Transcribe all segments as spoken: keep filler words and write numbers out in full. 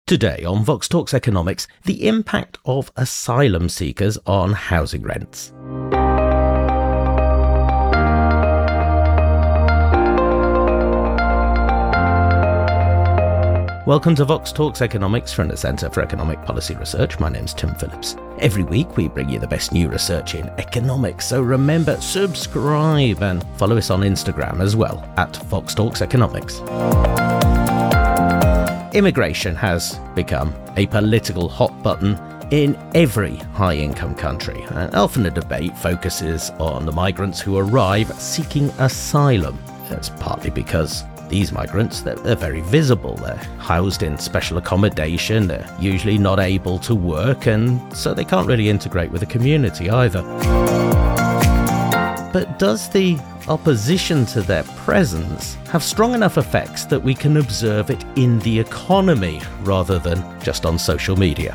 Today on Vox Talks Economics, the impact of asylum seekers on housing rents. Welcome to Vox Talks Economics from the Centre for Economic Policy Research. My name's Tim Phillips. Every week we bring you the best new research in economics, so remember, subscribe and follow us on Instagram as well, at Vox Talks Economics. Immigration has become a political hot button in every high-income country, and often the debate focuses on the migrants who arrive seeking asylum. That's partly because these migrants, they're, they're very visible, they're housed in special accommodation, they're usually not able to work, and so they can't really integrate with the community either. But does the opposition to their presence have strong enough effects that we can observe it in the economy rather than just on social media?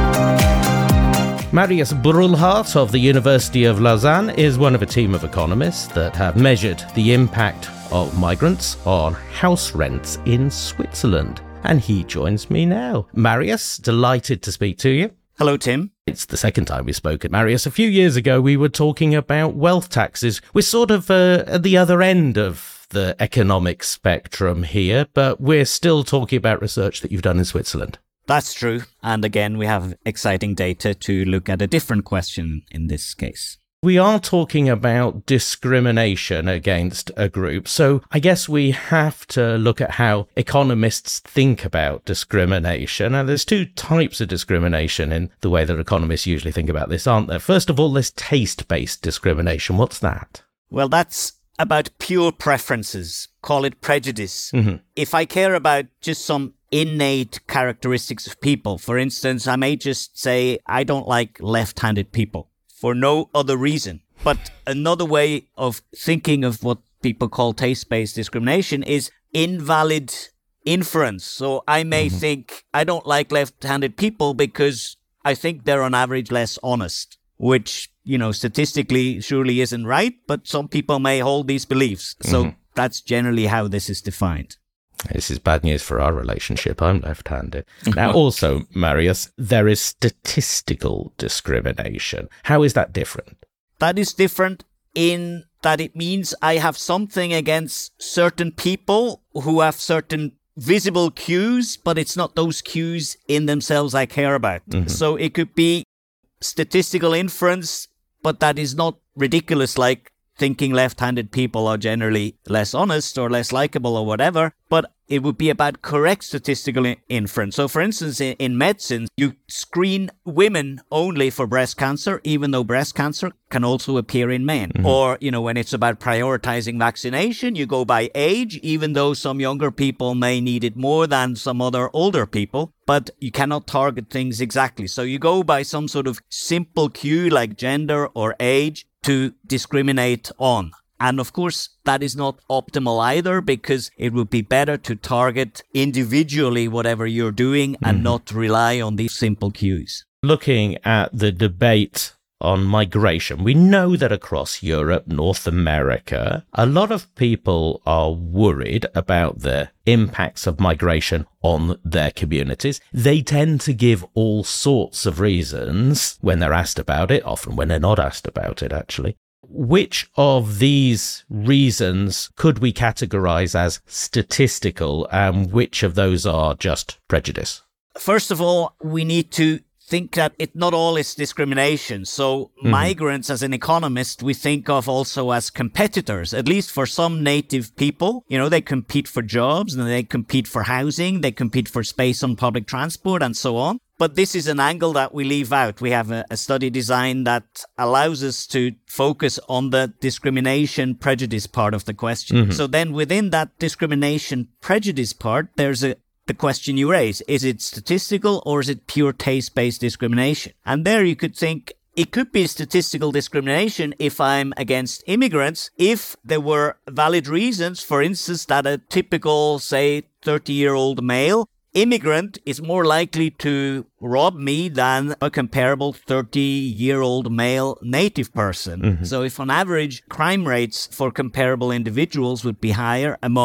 Marius Brulhart of the University of Lausanne is one of a team of economists that have measured the impact of migrants on house rents in Switzerland. And he joins me now. Marius, delighted to speak to you. Hello, Tim. It's the second time we spoke at Marius. A few years ago, we were talking about wealth taxes. We're sort of uh, at the other end of the economic spectrum here, but we're still talking about research that you've done in Switzerland. That's true. And again, we have exciting data to look at a different question in this case. We are talking about discrimination against a group, so I guess we have to look at how economists think about discrimination. And there's two types of discrimination in the way that economists usually think about this, aren't there? First of all, there's taste-based discrimination. What's that? Well, that's about pure preferences. Call it prejudice. Mm-hmm. If I care about just some innate characteristics of people, for instance, I may just say, I don't like left-handed people, for no other reason. But another way of thinking of what people call taste-based discrimination is invalid inference. So I may mm-hmm. think I don't like left-handed people because I think they're on average less honest, which, you know, statistically surely isn't right, but some people may hold these beliefs. So mm-hmm. that's generally how this is defined. This is bad news for our relationship. I'm left-handed. Now, also, Marius, there is statistical discrimination. How is that different? That is different in that it means I have something against certain people who have certain visible cues, but it's not those cues in themselves I care about. Mm-hmm. So it could be statistical inference, but that is not ridiculous, like thinking left-handed people are generally less honest or less likable or whatever, but it would be about correct statistical I- inference. So, for instance, in, in medicine, you screen women only for breast cancer, even though breast cancer can also appear in men. Mm-hmm. Or, you know, when it's about prioritizing vaccination, you go by age, even though some younger people may need it more than some other older people, but you cannot target things exactly. So you go by some sort of simple cue like gender or age to discriminate on. And of course, that is not optimal either, because it would be better to target individually whatever you're doing and mm-hmm. not rely on these simple cues. Looking at the debate on migration, we know that across Europe, North America, a lot of people are worried about the impacts of migration on their communities. They tend to give all sorts of reasons when they're asked about it, often when they're not asked about it, actually. Which of these reasons could we categorize as statistical, and which of those are just prejudice? First of all, we need to think that it not all is discrimination. So mm-hmm. migrants, as an economist, we think of also as competitors, at least for some native people. You know, they compete for jobs and they compete for housing, they compete for space on public transport and so on. But this is an angle that we leave out. We have a, a study design that allows us to focus on the discrimination prejudice part of the question. Mm-hmm. So then within that discrimination prejudice part, there's a the question you raise. Is it statistical or is it pure taste-based discrimination? And there you could think it could be statistical discrimination if I'm against immigrants, if there were valid reasons, for instance, that a typical, say, thirty-year-old male immigrant is more likely to rob me than a comparable thirty-year-old male native person. Mm-hmm. So if on average crime rates for comparable individuals would be higher among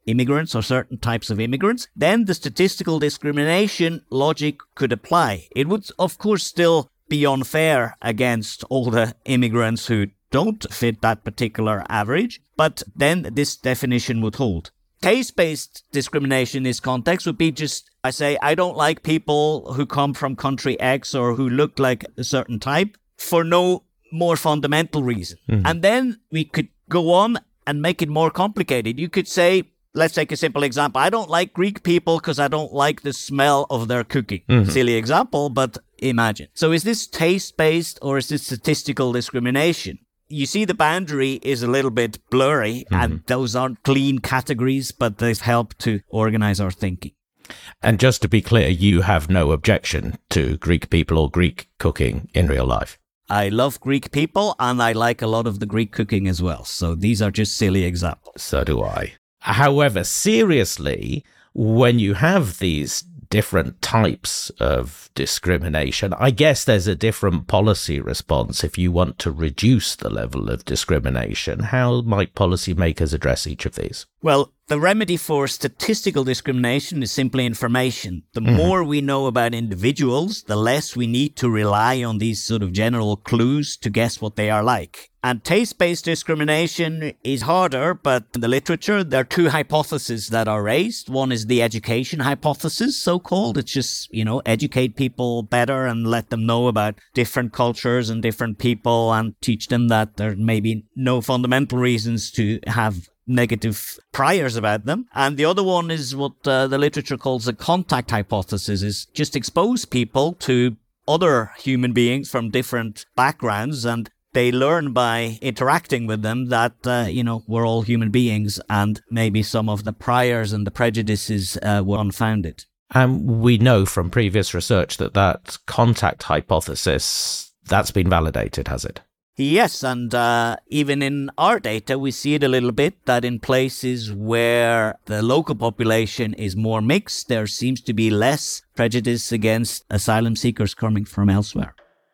immigrants or certain types of immigrants, then the statistical discrimination logic could apply. It would, of course, still be unfair against all the immigrants who don't fit that particular average, but then this definition would hold. Case-based discrimination in this context would be just, I say, I don't like people who come from country X or who look like a certain type for no more fundamental reason. Mm-hmm. And then we could go on and make it more complicated. You could say, let's take a simple example. I don't like Greek people because I don't like the smell of their cooking. Mm-hmm. Silly example, but imagine. So is this taste-based or is this statistical discrimination? You see the boundary is a little bit blurry, mm-hmm. and those aren't clean categories, but they've helped to organize our thinking. And just to be clear, you have no objection to Greek people or Greek cooking in real life? I love Greek people, and I like a lot of the Greek cooking as well. So these are just silly examples. So do I. However, seriously, when you have these different types of discrimination, I guess there's a different policy response if you want to reduce the level of discrimination. How might policymakers address each of these? Well, the remedy for statistical discrimination is simply information. The mm-hmm. more we know about individuals, the less we need to rely on these sort of general clues to guess what they are like. And taste-based discrimination is harder, but in the literature, there are two hypotheses that are raised. One is the education hypothesis, so-called. It's just, you know, educate people better and let them know about different cultures and different people and teach them that there may be no fundamental reasons to have negative priors about them. And the other one is what uh, the literature calls the contact hypothesis, is just expose people to other human beings from different backgrounds, and they learn by interacting with them that, uh, you know, we're all human beings and maybe some of the priors and the prejudices uh, were unfounded. And we know from previous research that that contact hypothesis, that's been validated, has it? Yes, and uh, even in our data, we see it a little bit that in places where the local population is more mixed, there seems to be less prejudice against asylum seekers coming from elsewhere.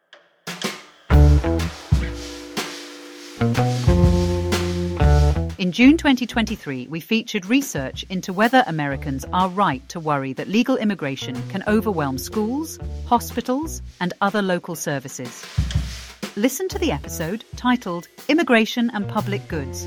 In June twenty twenty-three, we featured research into whether Americans are right to worry that legal immigration can overwhelm schools, hospitals, and other local services. Listen to the episode titled Immigration and Public Goods.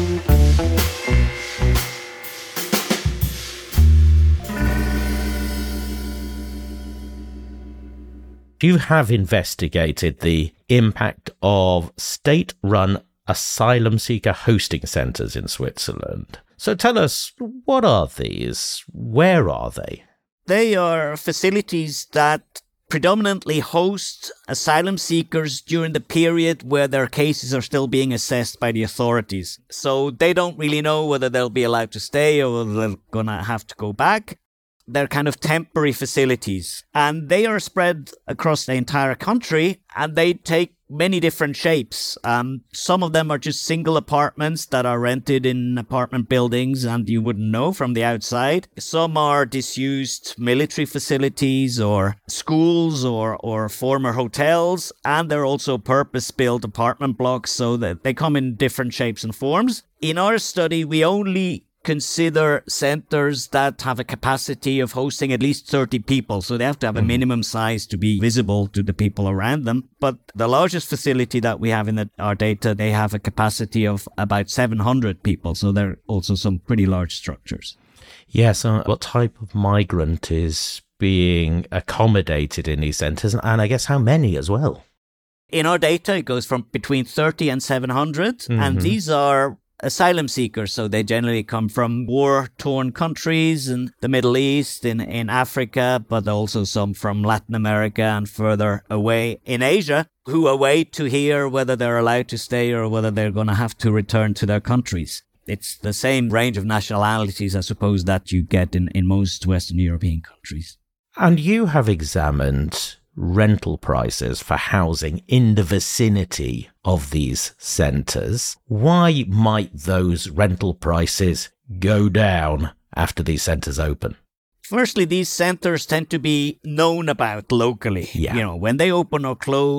You have investigated the impact of state-run asylum seeker hosting centres in Switzerland. So tell us, what are these? Where are they? They are facilities that predominantly host asylum seekers during the period where their cases are still being assessed by the authorities. So they don't really know whether they'll be allowed to stay or whether they're going to have to go back. They're kind of temporary facilities, and they are spread across the entire country, and they take many different shapes. Um, some of them are just single apartments that are rented in apartment buildings and you wouldn't know from the outside. Some are disused military facilities or schools or, or former hotels, and they're also purpose-built apartment blocks, so that they come in different shapes and forms. In our study, we only consider centers that have a capacity of hosting at least thirty people. So they have to have a minimum size to be visible to the people around them. But the largest facility that we have in the, our data, they have a capacity of about seven hundred people. So they're also some pretty large structures. Yes. Uh, what type of migrant is being accommodated in these centers? And I guess how many as well? In our data, it goes from between thirty and seven hundred. Mm-hmm. And these are asylum seekers, so they generally come from war-torn countries in the Middle East, in, in Africa, but also some from Latin America and further away in Asia, who await to hear whether they're allowed to stay or whether they're going to have to return to their countries. It's the same range of nationalities, I suppose, that you get in, in most Western European countries. And you have examined rental prices for housing in the vicinity of these centres. Why might those rental prices go down after these centres open? Firstly, these centres tend to be known about locally. Yeah. You know, when they open or close,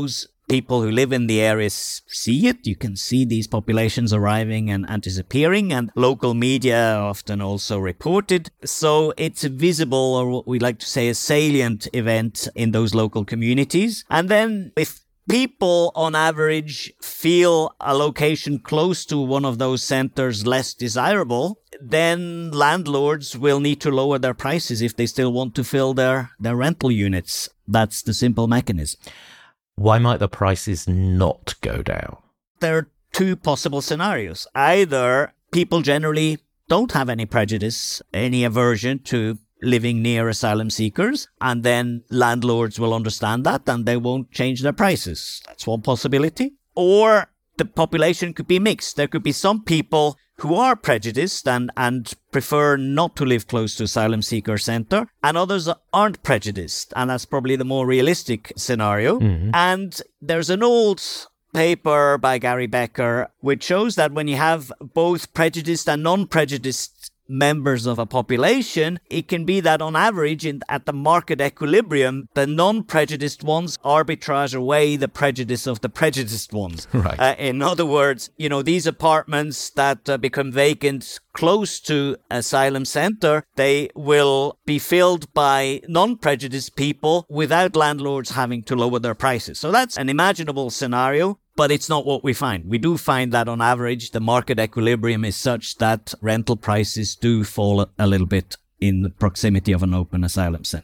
People who live in the areas see it. You can see these populations arriving and, and disappearing, and local media often also report it. So it's a visible, or what we like to say, a salient event in those local communities. And then if people on average feel a location close to one of those centers less desirable, then landlords will need to lower their prices if they still want to fill their, their rental units. That's the simple mechanism. Why might the prices not go down? There are two possible scenarios. Either people generally don't have any prejudice, any aversion to living near asylum seekers, and then landlords will understand that and they won't change their prices. That's one possibility. Or the population could be mixed. There could be some people who are prejudiced and, and prefer not to live close to asylum seeker center, and others aren't prejudiced, and that's probably the more realistic scenario. Mm-hmm. And there's an old paper by Gary Becker which shows that when you have both prejudiced and non-prejudiced members of a population, it can be that on average, in, at the market equilibrium, the non-prejudiced ones arbitrage away the prejudice of the prejudiced ones. Right. Uh, in other words, you know, these apartments that uh, become vacant close to asylum center, they will be filled by non-prejudiced people without landlords having to lower their prices. So that's an imaginable scenario. But it's not what we find. We do find that on average, the market equilibrium is such that rental prices do fall a little bit in the proximity of an open asylum center.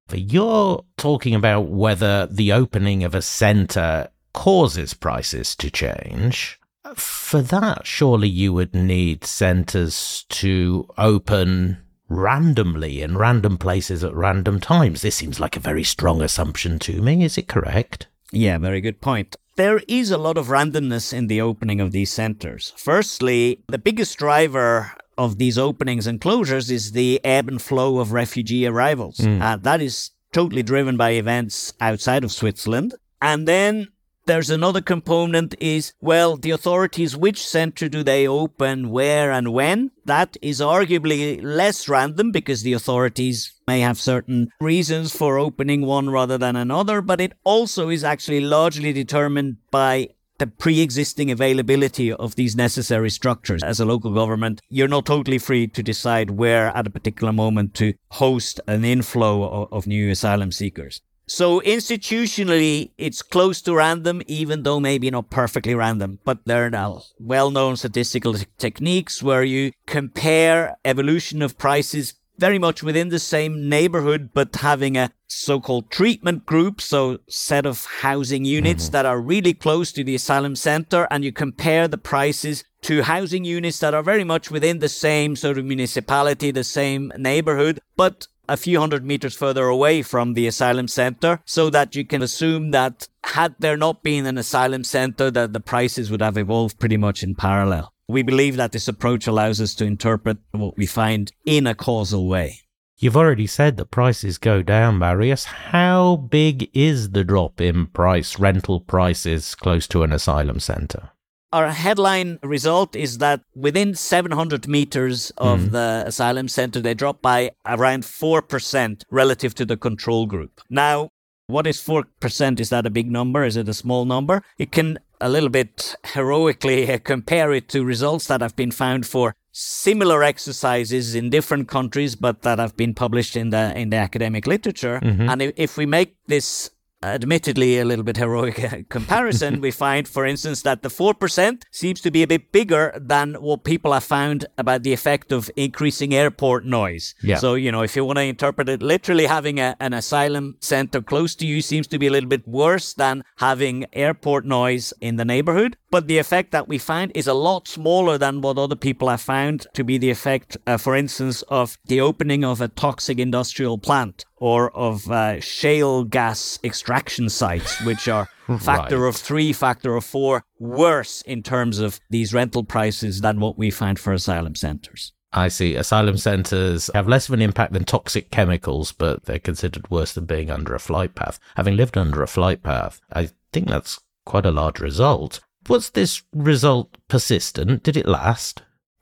You're talking about whether the opening of a center causes prices to change. For that, surely you would need centers to open randomly in random places at random times. This seems like a very strong assumption to me. Is it correct? Yeah, very good point. There is a lot of randomness in the opening of these centers. Firstly, the biggest driver of these openings and closures is the ebb and flow of refugee arrivals. Mm. Uh, that is totally driven by events outside of Switzerland. And then there's another component is, well, the authorities, which center do they open, where and when? That is arguably less random because the authorities may have certain reasons for opening one rather than another, but it also is actually largely determined by the pre-existing availability of these necessary structures. As a local government, you're not totally free to decide where at a particular moment to host an inflow of, of new asylum seekers. So institutionally, it's close to random, even though maybe not perfectly random. But there are now well-known statistical t- techniques where you compare evolution of prices very much within the same neighborhood, but having a so-called treatment group, so set of housing units mm-hmm. that are really close to the asylum center, and you compare the prices to housing units that are very much within the same sort of municipality, the same neighborhood, but a few hundred meters further away from the asylum center, so that you can assume that had there not been an asylum center, that the prices would have evolved pretty much in parallel. We believe that this approach allows us to interpret what we find in a causal way. You've already said that prices go down, Marius. How big is the drop in price, rental prices close to an asylum center? Our headline result is that within seven hundred meters of mm. the asylum center, they drop by around four percent relative to the control group. Now, what is four percent? Is that a big number? Is it a small number? It can a little bit heroically uh, compare it to results that have been found for similar exercises in different countries, but that have been published in the in the academic literature. Mm-hmm. And if, if we make this admittedly a little bit heroic comparison, we find, for instance, that the four percent seems to be a bit bigger than what people have found about the effect of increasing airport noise. Yeah. So, you know, if you want to interpret it literally, having a, an asylum center close to you seems to be a little bit worse than having airport noise in the neighborhood. But the effect that we find is a lot smaller than what other people have found to be the effect, uh, for instance, of the opening of a toxic industrial plant or of uh, shale gas extraction sites, which are factor right. of three, factor of four worse in terms of these rental prices than what we find for asylum centers. I see. Asylum centres have less of an impact than toxic chemicals, but they're considered worse than being under a flight path. Having lived under a flight path, I think that's quite a large result. Was this result persistent? Did it last?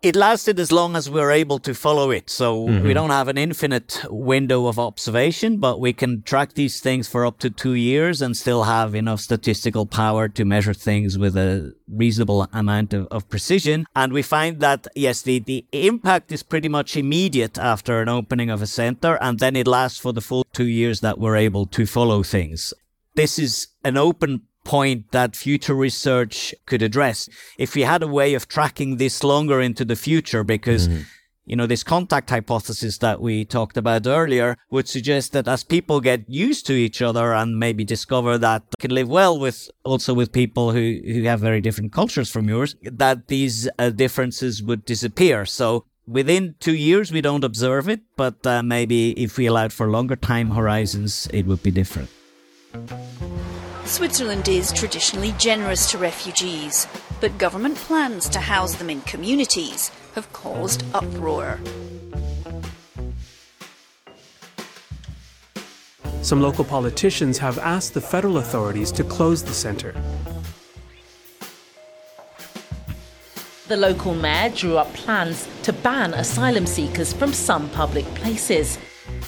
It lasted as long as we were able to follow it. So mm-hmm. we don't have an infinite window of observation, but we can track these things for up to two years and still have enough statistical power to measure things with a reasonable amount of, of precision. And we find that, yes, the, the impact is pretty much immediate after an opening of a center, and then it lasts for the full two years that we're able to follow things. This is an open point that future research could address. If we had a way of tracking this longer into the future, because, mm-hmm. you know, this contact hypothesis that we talked about earlier would suggest that as people get used to each other and maybe discover that they can live well with, also with people who, who have very different cultures from yours, that these uh, differences would disappear. So within two years, we don't observe it, but uh, maybe if we allowed for longer time horizons, it would be different. Switzerland is traditionally generous to refugees, but government plans to house them in communities have caused uproar. Some local politicians have asked the federal authorities to close the centre. The local mayor drew up plans to ban asylum seekers from some public places.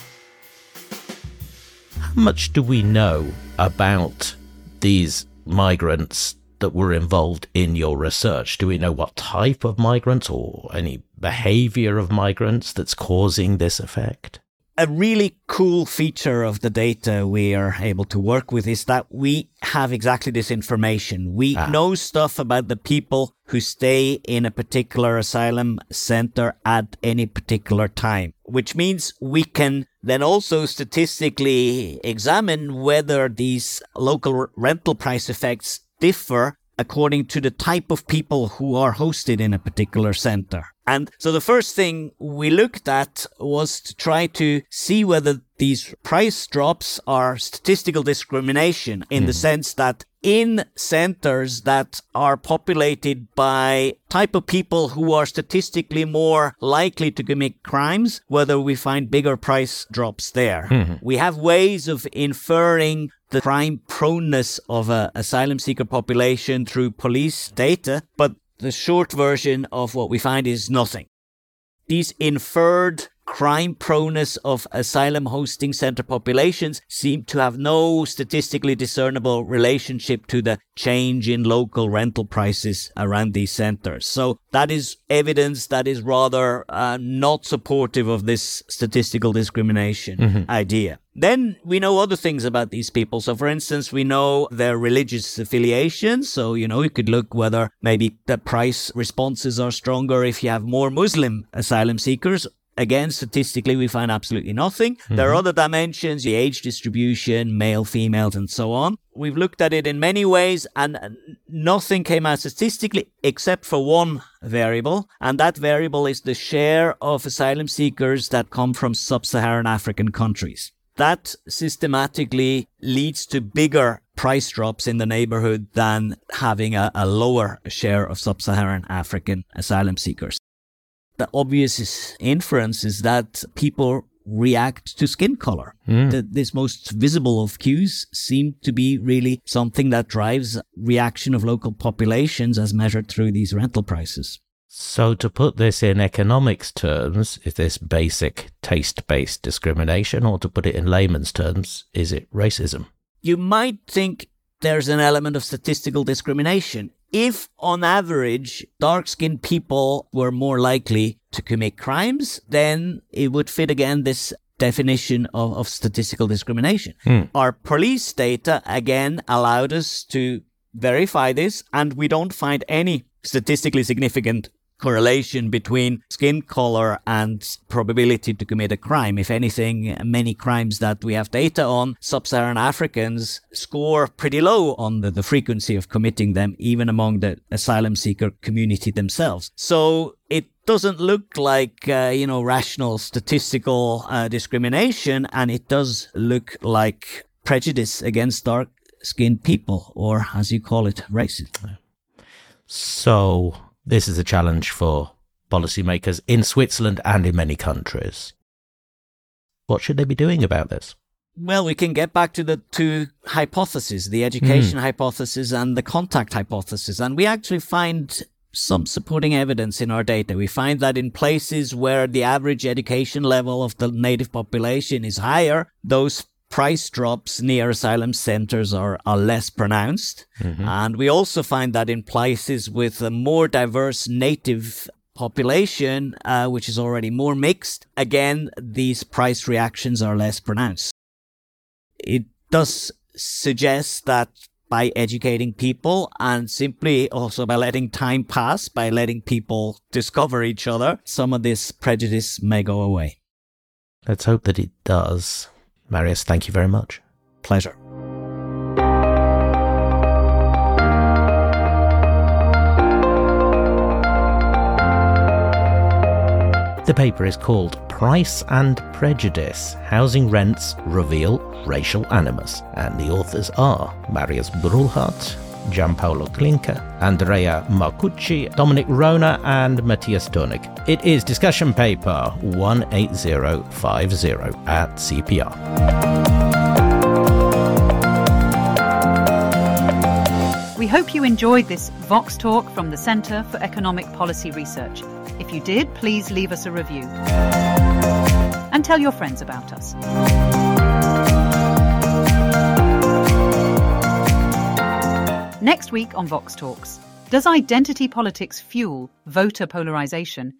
How much do we know about these migrants that were involved in your research? Do we know what type of migrants or any behavior of migrants that's causing this effect? A really cool feature of the data we are able to work with is that we have exactly this information. We ah. know stuff about the people who stay in a particular asylum center at any particular time, which means we can then also statistically examine whether these local rental price effects differ according to the type of people who are hosted in a particular center. And so the first thing we looked at was to try to see whether these price drops are statistical discrimination in mm. the sense that in centers that are populated by type of people who are statistically more likely to commit crimes, whether we find bigger price drops there. Mm-hmm. We have ways of inferring the crime proneness of an asylum seeker population through police data, but the short version of what we find is nothing. These inferred crime proneness of asylum hosting center populations seem to have no statistically discernible relationship to the change in local rental prices around these centers. So that is evidence that is rather uh, not supportive of this statistical discrimination mm-hmm. idea. Then we know other things about these people. So, for instance, we know their religious affiliations. So, you know, you could look whether maybe the price responses are stronger if you have more Muslim asylum seekers. Again, statistically, we find absolutely nothing. Mm-hmm. There are other dimensions, the age distribution, male, females, and so on. We've looked at it in many ways, and nothing came out statistically except for one variable, and that variable is the share of asylum seekers that come from sub-Saharan African countries. That systematically leads to bigger price drops in the neighborhood than having a, a lower share of sub-Saharan African asylum seekers. The obvious inference is that people react to skin color. Mm. The, this most visible of cues seem to be really something that drives reaction of local populations as measured through these rental prices. So to put this in economics terms, is this basic taste-based discrimination, or to put it in layman's terms, is it racism? You might think there's an element of statistical discrimination. If, on average, dark-skinned people were more likely to commit crimes, then it would fit again this definition of, of statistical discrimination. Hmm. Our police data, again, allowed us to verify this, and we don't find any statistically significant correlation between skin color and probability to commit a crime. If anything, many crimes that we have data on, sub-Saharan Africans score pretty low on the, the frequency of committing them, even among the asylum seeker community themselves. So it doesn't look like, uh, you know, rational statistical uh, discrimination, and it does look like prejudice against dark-skinned people, or as you call it, racism. So this is a challenge for policymakers in Switzerland and in many countries. What should they be doing about this? Well, we can get back to the two hypotheses, the education mm. hypothesis and the contact hypothesis. And we actually find some supporting evidence in our data. We find that in places where the average education level of the native population is higher, those price drops near asylum centers are, are less pronounced. Mm-hmm. And we also find that in places with a more diverse native population, uh, which is already more mixed, again, these price reactions are less pronounced. It does suggest that by educating people and simply also by letting time pass, by letting people discover each other, some of this prejudice may go away. Let's hope that it does. Marius, thank you very much. Pleasure. The paper is called Price and Prejudice, Housing Rents Reveal Racial Animus, and the authors are Marius Brulhart, Gianpaolo Klinker, Andrea Marcucci, Dominic Rona, and Matthias Turnig. It is discussion paper one eight zero five zero at C P R. We hope you enjoyed this Vox Talk from the Centre for Economic Policy Research. If you did, please leave us a review. And tell your friends about us. Next week on Vox Talks, does identity politics fuel voter polarisation?